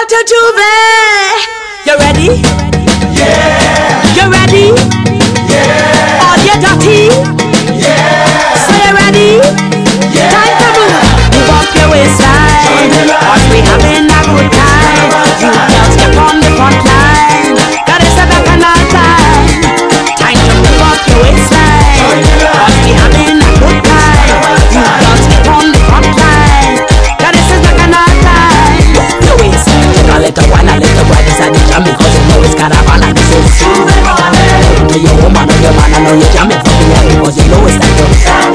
to Juve. You ready? Yeah. You ready? Yeah. All you dirty? Yeah. So you ready? Yeah. Time to move. Move up your waistline. Cause we having a good time. You girls get on the front line. That is a back and all time. Time to move up your waistline. Cause we having a good time. You girls get on the front line. That is a back and all time. Your waist. Take a little one, a little right inside the jam. Because you know it's caravan and this is Juve. To your woman or your man, I know you're jamming for me. Because you know it's like